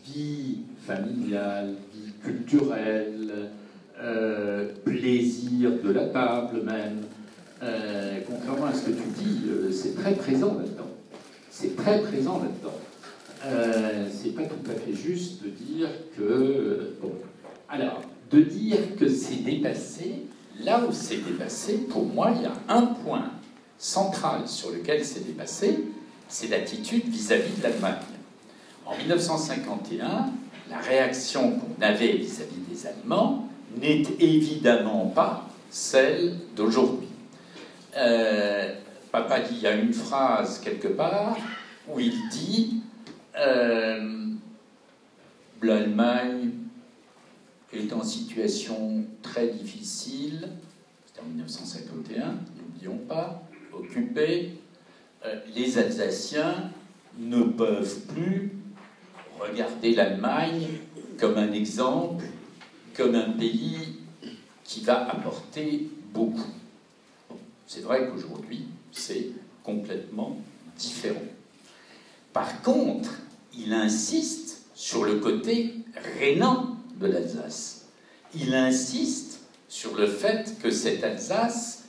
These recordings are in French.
vie familiale, vie culturelle, plaisir de la table même. Contrairement à ce que tu dis, c'est très présent là-dedans. C'est très présent là-dedans. C'est pas tout à fait juste de dire que... bon. Alors, de dire que c'est dépassé, là où c'est dépassé, pour moi, il y a un point central sur lequel c'est dépassé, c'est l'attitude vis-à-vis de l'Allemagne. En 1951, la réaction qu'on avait vis-à-vis des Allemands n'est évidemment pas celle d'aujourd'hui. Papa dit, il y a une phrase quelque part où il dit l'Allemagne est en situation très difficile, c'était en 1951, n'oublions pas, occupée, les Alsaciens ne peuvent plus regarder l'Allemagne comme un exemple, comme un pays qui va apporter beaucoup. C'est vrai qu'aujourd'hui, c'est complètement différent. Par contre, il insiste sur le côté rhénan de l'Alsace. Il insiste sur le fait que cette Alsace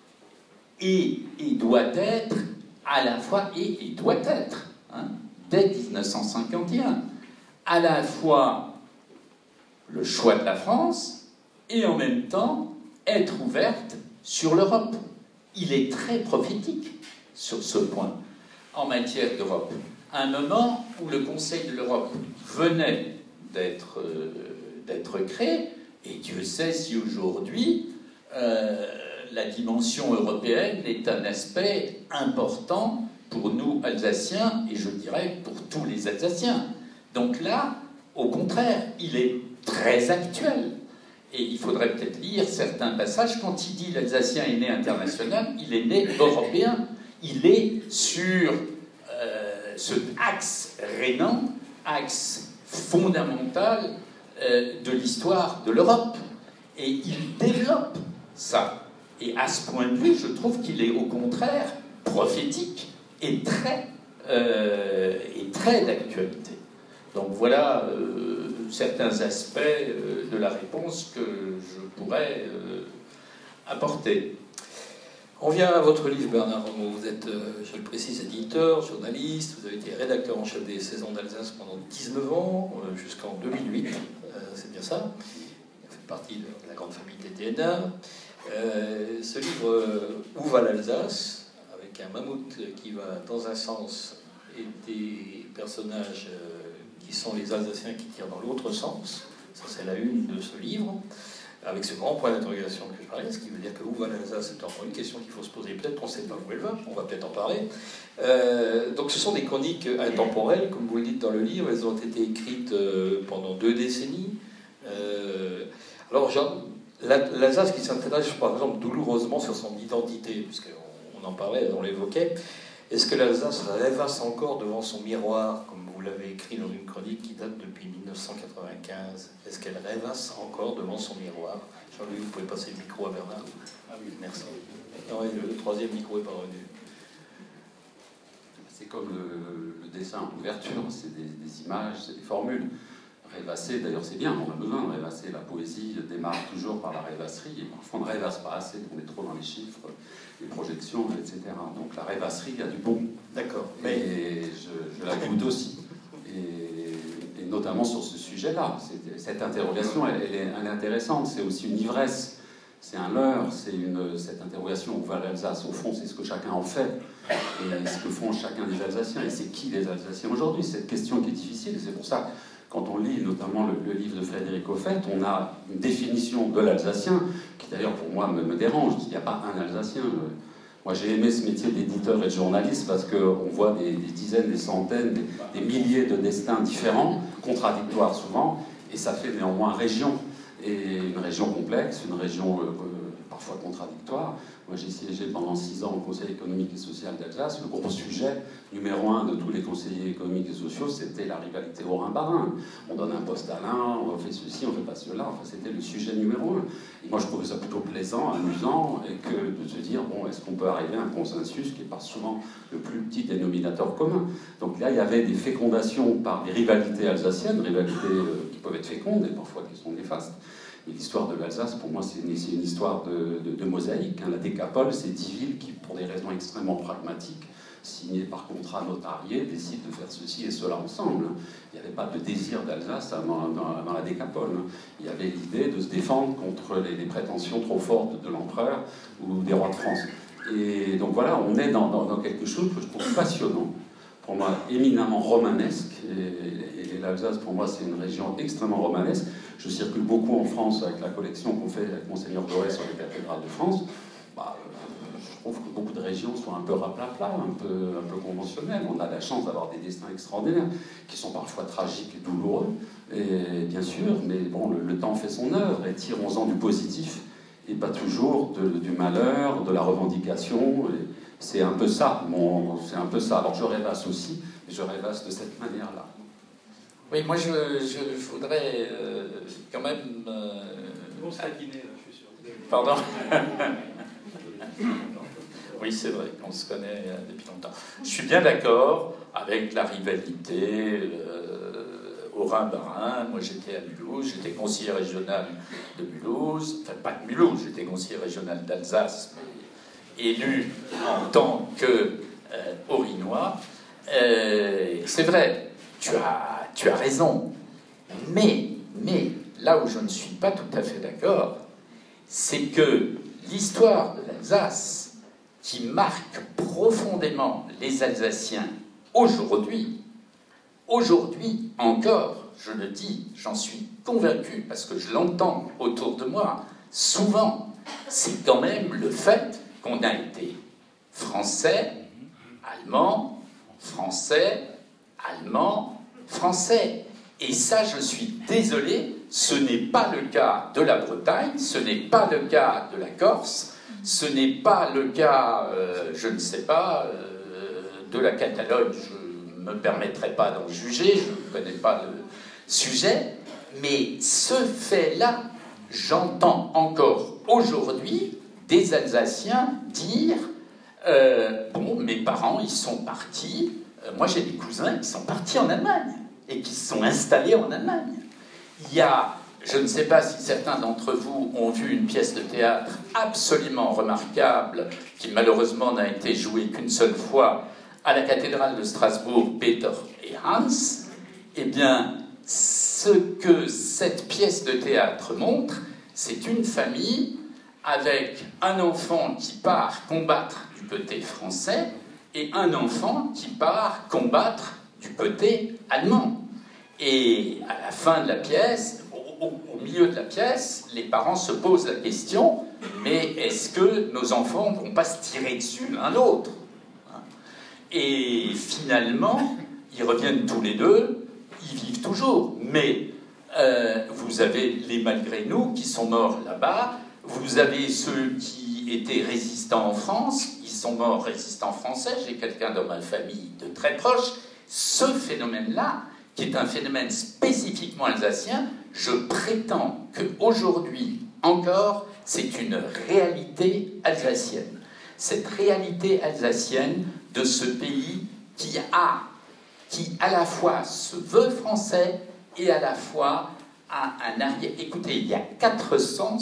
est et doit être à la fois, et doit être, dès 1951, à la fois le choix de la France et en même temps être ouverte sur l'Europe. Il est très prophétique sur ce point en matière d'Europe. À un moment où le Conseil de l'Europe venait d'être créé, et Dieu sait si aujourd'hui la dimension européenne est un aspect important pour nous Alsaciens, et je dirais pour tous les Alsaciens. Donc là, au contraire, il est très actuel. Et il faudrait peut-être lire certains passages. Quand il dit l'Alsacien est né international, il est né européen. Il est sur ce axe rhénan, axe fondamental de l'histoire de l'Europe. Et il développe ça. Et à ce point de vue, je trouve qu'il est au contraire prophétique et très d'actualité. Donc voilà certains aspects de la réponse que je pourrais apporter. On vient à votre livre, Bernard Rameau. Vous êtes, je le précise, éditeur, journaliste. Vous avez été rédacteur en chef des Saisons d'Alsace pendant 19 ans, jusqu'en 2008. C'est bien ça. Vous faites partie de la grande famille des DNA. Ce livre, Où va l'Alsace, avec un mammouth qui va dans un sens et des personnages qui sont les Alsaciens qui tirent dans l'autre sens. Ça, c'est la une de ce livre, avec ce grand point d'interrogation que je parlais, ce qui veut dire que où va l'Alsace, c'est encore une question qu'il faut se poser. Peut-être qu'on ne sait pas où elle va, on va peut-être en parler. Donc ce sont des chroniques intemporelles, comme vous le dites dans le livre. Elles ont été écrites pendant 2 décennies. Alors, l'Alsace qui s'interroge, par exemple, douloureusement sur son identité, puisqu'on en parlait, on l'évoquait. Est-ce que l'Alsace rêvasse encore devant son miroir, comme vous l'avez écrit dans une chronique qui date depuis 1995? Est-ce qu'elle rêvasse encore devant son miroir? Jean-Louis, vous pouvez passer le micro à Bernard. Ah oui, merci. Non, le 3e micro est pas revenu. C'est comme le dessin en ouverture, c'est des images, c'est des formules. Rêvasser, d'ailleurs c'est bien, on a besoin de rêvasser. La poésie démarre toujours par la rêvasserie, et parfois on ne rêvasse pas assez, on est trop dans les chiffres, les projections, etc. Donc la rêvasserie, il y a du bon. D'accord. Et je la goûte aussi. Et notamment sur ce sujet-là. Cette interrogation, elle est intéressante, c'est aussi une ivresse. C'est un leurre, cette interrogation où va l'Alsace. Au fond, c'est ce que chacun en fait, et ce que font chacun des Alsaciens. Et c'est qui les Alsaciens aujourd'hui? Cette question qui est difficile, c'est pour ça, quand on lit notamment le livre de Frédéric Offet, on a une définition de l'Alsacien, qui d'ailleurs pour moi me dérange. Il n'y a pas un Alsacien. Moi j'ai aimé ce métier d'éditeur et de journaliste parce qu'on voit des dizaines, des centaines, des milliers de destins différents, contradictoires souvent, et ça fait néanmoins région. Et une région complexe, une région parfois contradictoires. Moi, j'ai siégé pendant 6 ans au Conseil économique et social d'Alsace. Le gros sujet numéro 1 de tous les conseillers économiques et sociaux, c'était la rivalité au Rhin-Barin. On donne un poste à l'un, on fait ceci, on fait pas cela. Enfin, c'était le sujet numéro 1. Et moi, je trouvais ça plutôt plaisant, amusant, et que de se dire, bon, est-ce qu'on peut arriver à un consensus qui n'est pas souvent le plus petit dénominateur commun. Donc là, il y avait des fécondations par des rivalités alsaciennes, rivalités qui peuvent être fécondes et parfois qui sont néfastes. Et l'histoire de l'Alsace, pour moi, c'est une histoire de mosaïque. La décapole, c'est 10 villes qui, pour des raisons extrêmement pragmatiques, signées par contrat notarié, décident de faire ceci et cela ensemble. Il n'y avait pas de désir d'Alsace dans la décapole. Il y avait l'idée de se défendre contre les prétentions trop fortes de l'empereur ou des rois de France. Et donc voilà, on est dans quelque chose que je trouve passionnant, pour moi éminemment romanesque. Et l'Alsace, pour moi, c'est une région extrêmement romanesque. Je circule beaucoup en France avec la collection qu'on fait avec Monseigneur Doré sur les cathédrales de France. Je trouve que beaucoup de régions sont un peu raplapla, un peu conventionnelles. On a la chance d'avoir des destins extraordinaires, qui sont parfois tragiques et douloureux, et bien sûr, mais bon, le temps fait son œuvre, et tirons-en du positif, et pas toujours du malheur, de la revendication. C'est un peu ça, c'est un peu ça. Alors je rêvasse aussi, mais je rêvasse de cette manière-là. Oui, moi je voudrais quand même... On se taquiner, là, je suis sûr. Pardon. Oui, c'est vrai qu'on se connaît depuis longtemps. Je suis bien d'accord avec la rivalité au Rhin-Barin. Moi, j'étais à Mulhouse, j'étais conseiller régional de Mulhouse, enfin pas de Mulhouse, j'étais conseiller régional d'Alsace, mais élu en tant que Haut-Rhinois. C'est vrai, tu as raison, mais là où je ne suis pas tout à fait d'accord, c'est que l'histoire de l'Alsace, qui marque profondément les Alsaciens aujourd'hui encore, je le dis, j'en suis convaincu, parce que je l'entends autour de moi, souvent, c'est quand même le fait qu'on a été français, allemand, français, allemand, français. Et ça, je suis désolé, ce n'est pas le cas de la Bretagne, ce n'est pas le cas de la Corse, ce n'est pas le cas, je ne sais pas, de la Catalogne. Je ne me permettrai pas d'en juger, je ne connais pas le sujet, mais ce fait-là, j'entends encore aujourd'hui des Alsaciens dire bon, mes parents, ils sont partis, moi j'ai des cousins qui sont partis en Allemagne et qui se sont installés en Allemagne. Il y a, je ne sais pas si certains d'entre vous ont vu une pièce de théâtre absolument remarquable, qui malheureusement n'a été jouée qu'une seule fois, à la cathédrale de Strasbourg, Peter et Hans. Eh bien, ce que cette pièce de théâtre montre, c'est une famille avec un enfant qui part combattre du côté français et un enfant qui part combattre du côté allemand. Et à la fin de la pièce, au milieu de la pièce, les parents se posent la question, mais est-ce que nos enfants ne vont pas se tirer dessus l'un l'autre? Et finalement, ils reviennent tous les deux, ils vivent toujours. Mais vous avez les malgré nous qui sont morts là-bas, vous avez ceux qui étaient résistants en France, ils sont morts résistants français, j'ai quelqu'un dans ma famille de très proche. Ce phénomène-là, qui est un phénomène spécifiquement alsacien, je prétends qu'aujourd'hui encore, c'est une réalité alsacienne. Cette réalité alsacienne de ce pays qui à la fois se veut français et à la fois a un arrière. Écoutez, il y a 400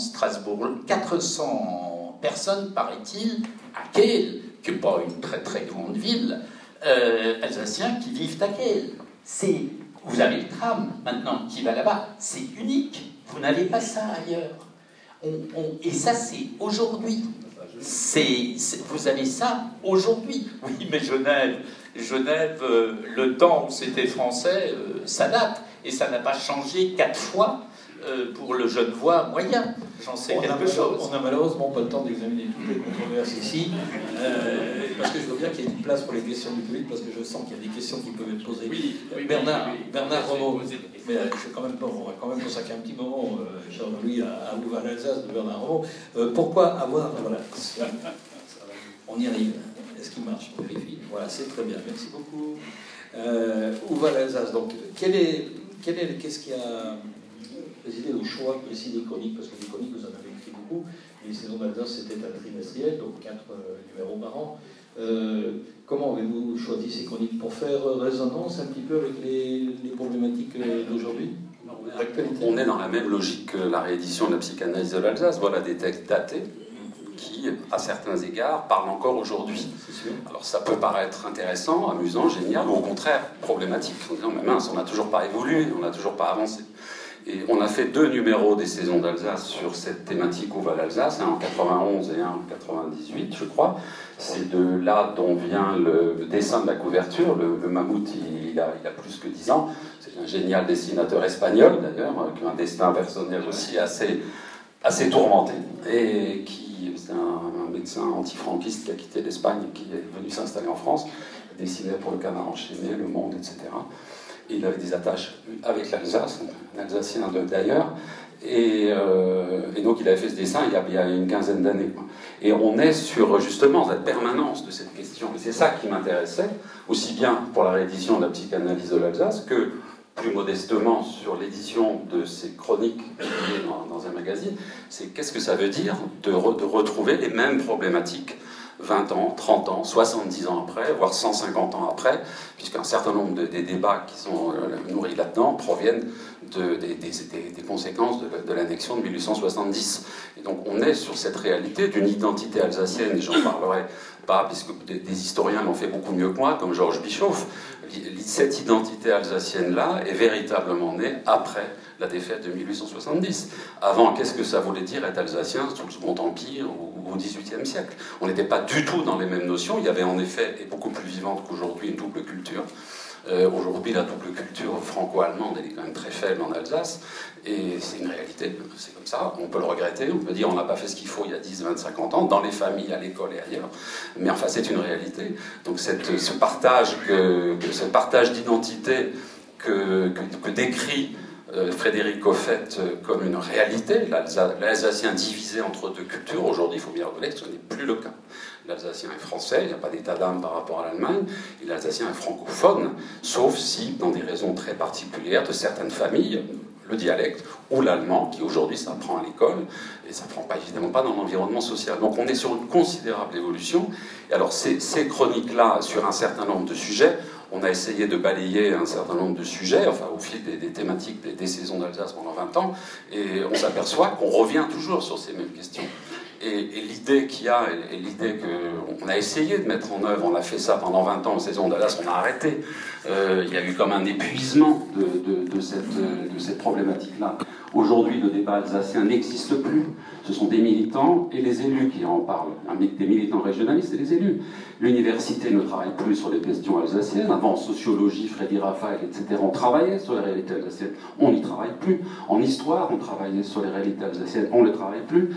personnes, paraît-il, à Kehl, qui n'est pas une très très grande ville, alsaciens qui vivent à Kehl. Vous avez le tram maintenant qui va là-bas, c'est unique, vous n'avez pas ça ailleurs. Et ça, c'est aujourd'hui. Vous avez ça aujourd'hui. Oui, mais Genève, le temps où c'était français, ça date. Et ça n'a pas changé 4 fois pour le Genevois moyen. j'en sais quelque chose. On n'a malheureusement pas le temps d'examiner toutes les controverses ici, parce que je veux bien qu'il y ait une place pour les questions du public, parce que je sens qu'il y a des questions qui peuvent être posées. Bernard Renaud, mais on va quand même consacrer un petit moment, cher Louis, à Ouval-Alsace de Bernard Renaud. Pourquoi avoir... Voilà, on y arrive. Est-ce qu'il marche? On vérifie. Voilà, c'est très bien. Merci beaucoup. Ouval-Alsace, donc, qu'est-ce qui a présidé au choix précis des chroniques? Parce que les chroniques, vous en avez écrit beaucoup. Les saisons d'Alsace, c'était un trimestriel, donc 4 numéros par an. Comment avez-vous choisi ces chroniques? Pour faire résonance un petit peu avec les problématiques d'aujourd'hui? On est dans la même logique que la réédition de la psychanalyse de l'Alsace. Voilà des textes datés qui, à certains égards, parlent encore aujourd'hui. Alors ça peut paraître intéressant, amusant, génial, ou au contraire problématique, en disant mais mince, on n'a toujours pas évolué, on n'a toujours pas avancé. Et on a fait 2 numéros des saisons d'Alsace sur cette thématique Ouval-Alsace, un en 91 et un en 98, je crois. C'est de là dont vient le dessin de la couverture. Le mammouth, il a plus que 10 ans. C'est un génial dessinateur espagnol, d'ailleurs, qui a un destin personnel aussi assez tourmenté, et c'est un médecin anti-franquiste qui a quitté l'Espagne et qui est venu s'installer en France, il dessinait pour le Canard enchaîné, Le Monde, etc. Et il avait des attaches avec l'Alsace, un Alsacien d'ailleurs, et donc il avait fait ce dessin il y a une quinzaine d'années. Et on est sur justement cette permanence de cette question, et c'est ça qui m'intéressait, aussi bien pour la réédition de la psychanalyse de l'Alsace que plus modestement sur l'édition de ces chroniques publiées dans un magazine, c'est qu'est-ce que ça veut dire de retrouver les mêmes problématiques 20 ans, 30 ans, 70 ans après, voire 150 ans après, puisqu'un certain nombre des débats qui sont nourris là-dedans proviennent des conséquences de l'annexion de 1870. Et donc on est sur cette réalité d'une identité alsacienne, et j'en parlerai pas, puisque des historiens l'ont fait beaucoup mieux que moi, comme Georges Bischoff. Cette identité alsacienne-là est véritablement née après la défaite de 1870. Avant, qu'est-ce que ça voulait dire être alsacien sous le Second Empire ou au XVIIIe siècle? On n'était pas du tout dans les mêmes notions. Il y avait en effet, et beaucoup plus vivante qu'aujourd'hui, une double culture. Aujourd'hui, la double culture franco-allemande, elle est quand même très faible en Alsace, et c'est une réalité, c'est comme ça. On peut le regretter, on peut dire on n'a pas fait ce qu'il faut il y a 10, 20, 50 ans, dans les familles, à l'école et ailleurs, mais enfin c'est une réalité. Donc ce partage d'identité que décrit Frédéric Coffette comme une réalité, l'Alsacien divisé entre 2 cultures, aujourd'hui il faut bien reconnaître que ce n'est plus le cas. L'Alsacien est français, il n'y a pas d'état d'âme par rapport à l'Allemagne, et l'Alsacien est francophone, sauf si, dans des raisons très particulières de certaines familles, le dialecte ou l'allemand, qui aujourd'hui s'apprend à l'école, et ça s'apprend évidemment pas dans l'environnement social. Donc on est sur une considérable évolution, et alors ces chroniques-là, sur un certain nombre de sujets, on a essayé de balayer un certain nombre de sujets, enfin au fil des thématiques des saisons d'Alsace pendant 20 ans, et on s'aperçoit qu'on revient toujours sur ces mêmes questions. Et l'idée qu'il y a, et l'idée qu'on a essayé de mettre en œuvre, on a fait ça pendant 20 ans en saison d'Alsace, on a arrêté. Il y a eu comme un épuisement de cette problématique-là. Aujourd'hui, le débat alsacien n'existe plus. Ce sont des militants et les élus qui en parlent. Des militants régionalistes et les élus. L'université ne travaille plus sur les questions alsaciennes. Avant, en sociologie, Freddy Raphaël, etc., on travaillait sur les réalités alsaciennes. On n'y travaille plus. En histoire, on travaillait sur les réalités alsaciennes. On ne les travaille plus.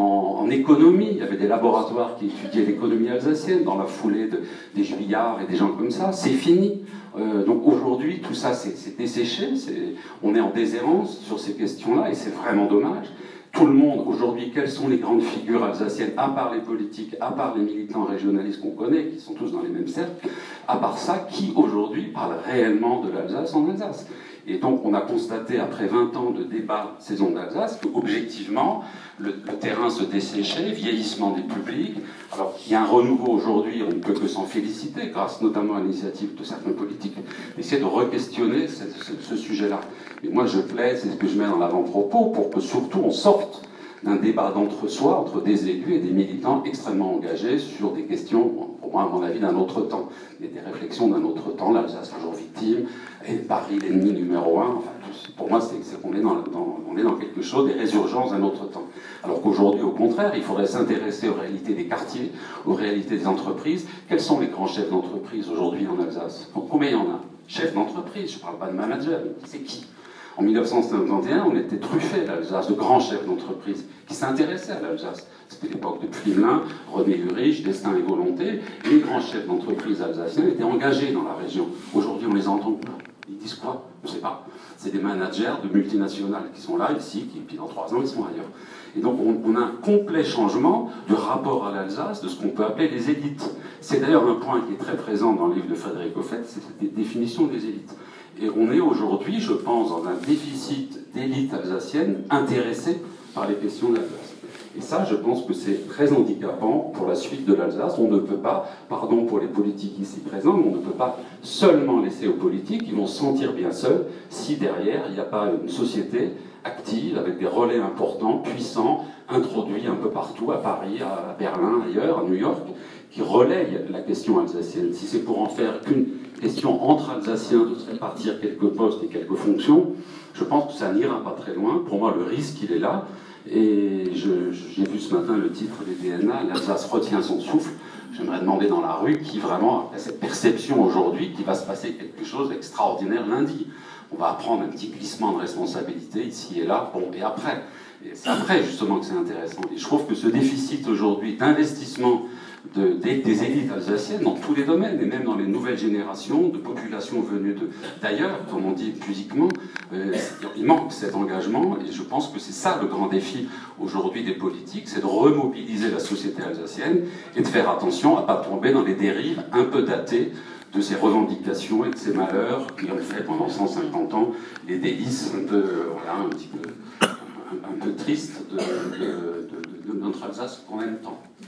En économie, il y avait des laboratoires qui étudiaient l'économie alsacienne dans la foulée des Juillards et des gens comme ça. C'est fini. Donc aujourd'hui, tout ça, c'est desséché. On est en déshérence sur ces questions-là et c'est vraiment dommage. Tout le monde, aujourd'hui, quelles sont les grandes figures alsaciennes, à part les politiques, à part les militants régionalistes qu'on connaît, qui sont tous dans les mêmes cercles, à part ça, qui aujourd'hui parle réellement de l'Alsace en Alsace? Et donc on a constaté, après 20 ans de débat saison d'Alsace, qu'objectivement, le terrain se desséchait, vieillissement des publics. Alors il y a un renouveau aujourd'hui, on ne peut que s'en féliciter, grâce notamment à l'initiative de certains politiques, d'essayer de re-questionner ce sujet-là. Et moi je plaide, c'est ce que je mets dans l'avant-propos, pour que surtout on sorte d'un débat d'entre-soi, entre des élus et des militants extrêmement engagés sur des questions, pour moi, à mon avis, d'un autre temps. Et des réflexions d'un autre temps, l'Alsace un jour victime, et Paris l'ennemi numéro 1. Enfin, pour moi, c'est qu'on est dans quelque chose, des résurgences d'un autre temps. Alors qu'aujourd'hui, au contraire, il faudrait s'intéresser aux réalités des quartiers, aux réalités des entreprises. Quels sont les grands chefs d'entreprise aujourd'hui en Alsace? Combien il y en a? Chefs d'entreprise, je ne parle pas de manager, c'est qui? En 1951, on était truffé, l'Alsace, de grands chefs d'entreprise qui s'intéressaient à l'Alsace. C'était l'époque de Primelin, René Urich, Destin et Volonté. Les grands chefs d'entreprise alsaciens étaient engagés dans la région. Aujourd'hui, on les entend pas. Ils disent quoi? Je ne sais pas. C'est des managers de multinationales qui sont là, ici, qui, puis dans 3 ans, ils sont ailleurs. Et donc, on a un complet changement du rapport à l'Alsace, de ce qu'on peut appeler les élites. C'est d'ailleurs un point qui est très présent dans le livre de Frédéric Offet, c'est cette définition des élites. Et on est aujourd'hui, je pense, dans un déficit d'élites alsaciennes intéressées par les questions d'Alsace. Et ça, je pense que c'est très handicapant pour la suite de l'Alsace. On ne peut pas, pardon pour les politiques ici présents, mais on ne peut pas seulement laisser aux politiques, ils vont se sentir bien seuls si derrière, il n'y a pas une société active, avec des relais importants, puissants, introduits un peu partout, à Paris, à Berlin, ailleurs, à New York, qui relayent la question alsacienne. Si c'est pour en faire qu'une question entre Alsaciens, de se répartir quelques postes et quelques fonctions, je pense que ça n'ira pas très loin. Pour moi, le risque, il est là. Et j'ai vu ce matin le titre des DNA, l'Alsace retient son souffle. J'aimerais demander dans la rue qui vraiment a cette perception aujourd'hui qu'il va se passer quelque chose d'extraordinaire lundi. On va apprendre un petit glissement de responsabilité ici et là, bon, et après. Et c'est après justement que c'est intéressant. Et je trouve que ce déficit aujourd'hui d'investissement des élites alsaciennes dans tous les domaines, et même dans les nouvelles générations de populations venues d'ailleurs, comme on dit pudiquement, il manque cet engagement, et je pense que c'est ça le grand défi aujourd'hui des politiques, c'est de remobiliser la société alsacienne et de faire attention à ne pas tomber dans les dérives un peu datées de ces revendications et de ces malheurs qui ont fait pendant 150 ans les délices un peu, voilà, un peu tristes de notre Alsace qu'on aime tant.